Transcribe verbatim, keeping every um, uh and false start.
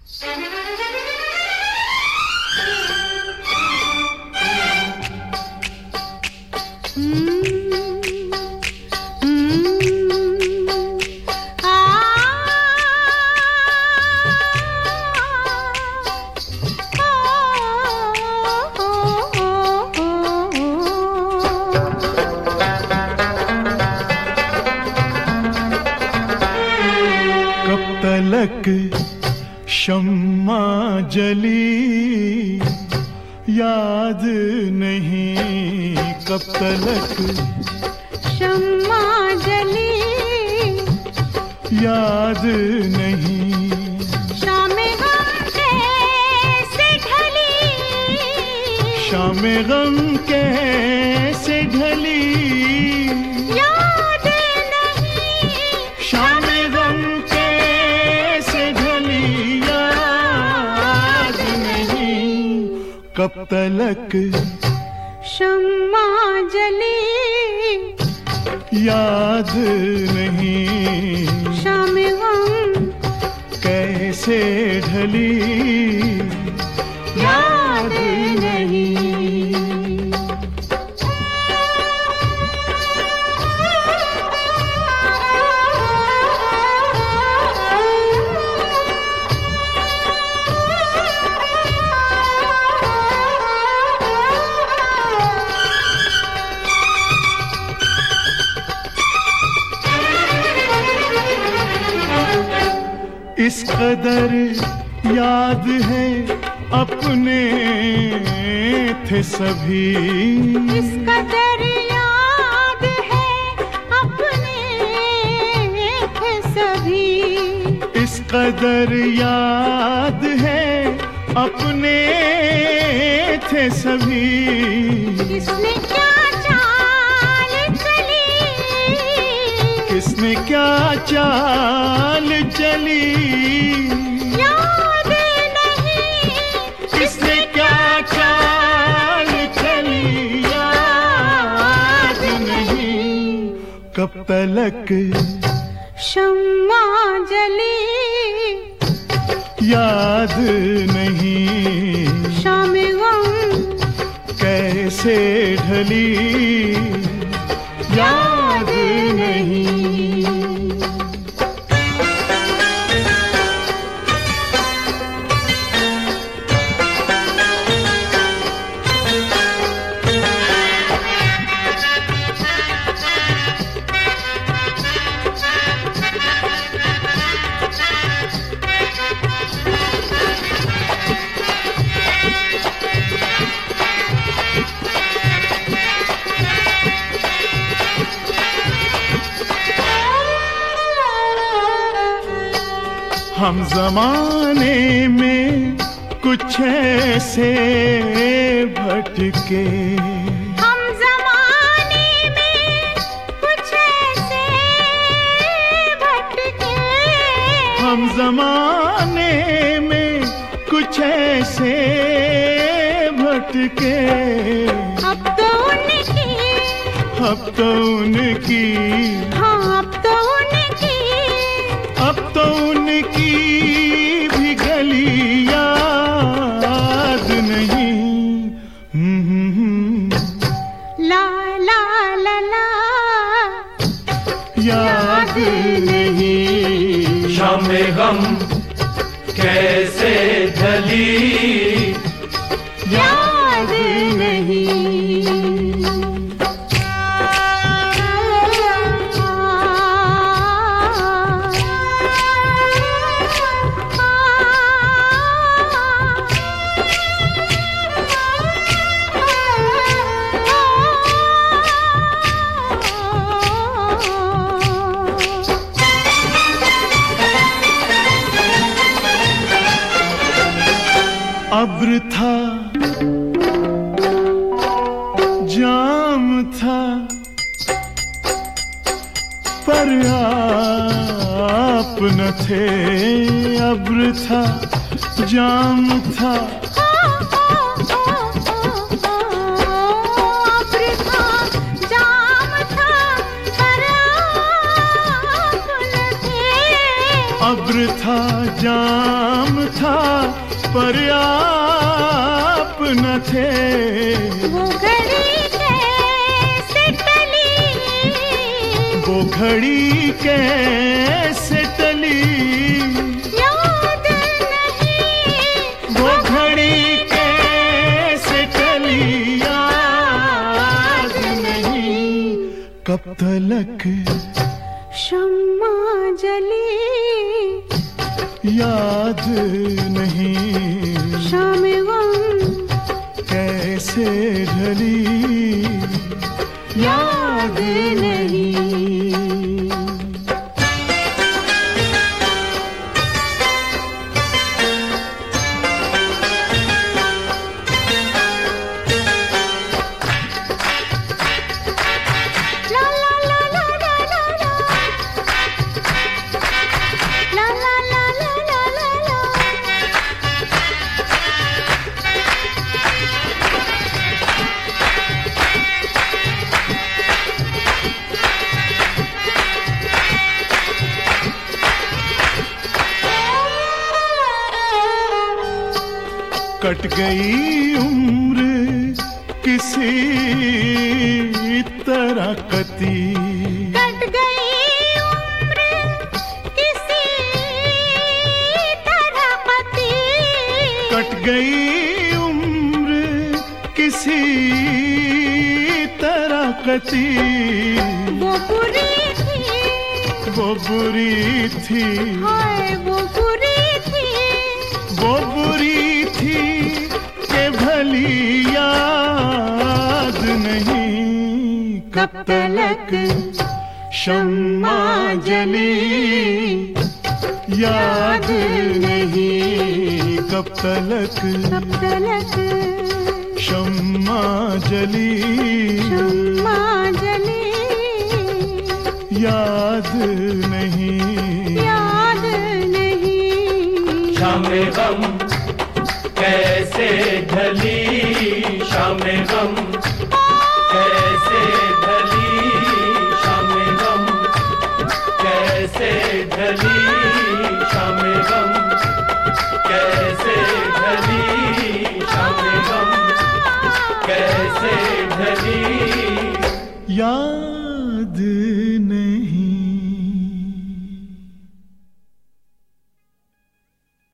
शम्मा जली याद नहीं कब तलक शम्मा जली याद नहीं शाम गम कैसे ढली शाम गम कैसे ढली याद नहीं शाम गम कैसे ढली याद नहीं कब तलक शम्मा जली याद नहीं शाम गम कैसे ढली याद नहीं इस कदर याद है अपने थे सभी इस कदर याद है अपने थे सभी इस कदर याद है अपने थे सभी किसने क्या चाल चली किसने क्या चाल चली याद नहीं किसने क्या चाल चली याद नहीं कब तलक शम्मा जली याद नहीं शाम गम कैसे ढली याद नहीं हम जमाने में कुछ ऐसे भटके हम जमाने में कुछ ऐसे भटके हम जमाने में कुछ ऐसे भटके अब तो उनकी अब तो उनकी हाँ अब तो उनकी अब तो उनकी भी गली याद नहीं ला ला ला ला याद नहीं शाम गम कैसे ढली याद नहीं अब्र था जाम था पर आप न थे अब्र था जाम था अब्र था जाम था पर आप न थे। वो घड़ी कैसे टली, वो घड़ी कैसे टली, याद नहीं। वो घड़ी कैसे टली, याद नहीं। कब तलक शम्मा जली, याद नहीं। शाम गम कैसे ढली, याद नहीं। ला ला ला ला ला ला ला, ला ला ला ला ला ला ला। कट गई उम्र किसी तरह कती, कट गई उम्र किसी तरह पति, कट गई उम्र किसी तरह कती। वो बुरी थी, वो बुरी थी, हाय वो बुरी थी, वो बुरी थी के भली याद नहीं। कब तलक शम्मा जली, याद नहीं। कब तलक कब तलक शम्मा जली, शम्मा जली, याद नहीं। याद नहीं। शाम गम कैसे ढली, शाम गम